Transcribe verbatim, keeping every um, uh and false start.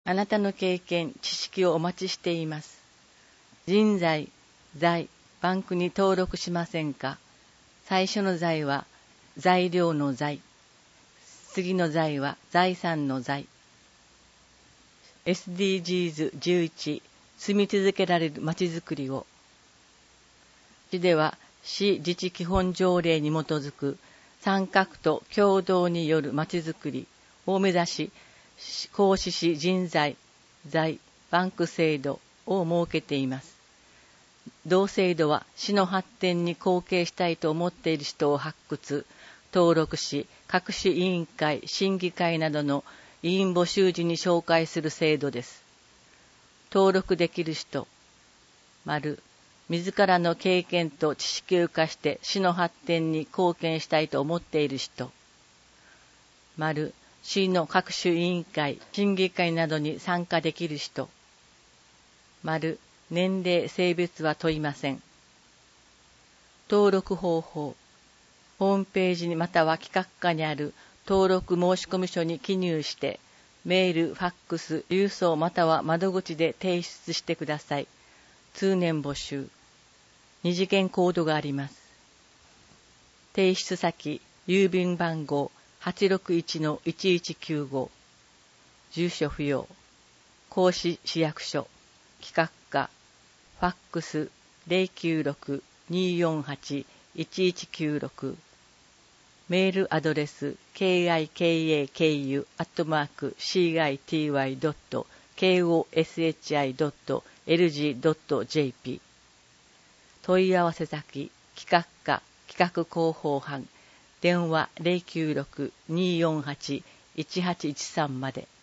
あなたの経験、知識をお待ちしています。人材、財、バンクに登録しませんか？最初の財は材料の財。次の財は財産の財。エスディージーズじゅういち、住み続けられるまちづくりを。市では市自治基本条例に基づく参画と共同によるまちづくりを目指し、公市市人材、財、バンク制度を設けています。同制度は市の発展に貢献したいと思っている人を発掘、登録し、各種委員会、審議会などの委員募集時に紹介する制度です。登録できる人、丸、自らの経験と知識を生かして市の発展に貢献したいと思っている人、丸、市の各種委員会、審議会などに参加できる人、丸、年齢、性別は問いません。登録方法、ホームページにまたは企画課にある登録申込書に記入して、メール、ファックス、郵送または窓口で提出してください。通年募集。二次元コードがあります。提出先、郵便番号 はちろくいちのいちいちきゅうご。住所不要。公市市役所。企画課。ファックス ゼロきゅうろく にーよんはち いちいちきゅうろく。メールアドレス ケーアイケーエーケーユー アットマーク シーアイティーワイ ドット ケーオーエスエイチアイ ドット エルジー ドット ジェーピー。問い合わせ先、企画課、企画広報班、電話 ゼロきゅうろく にーよんはち いちはちいちさんまで。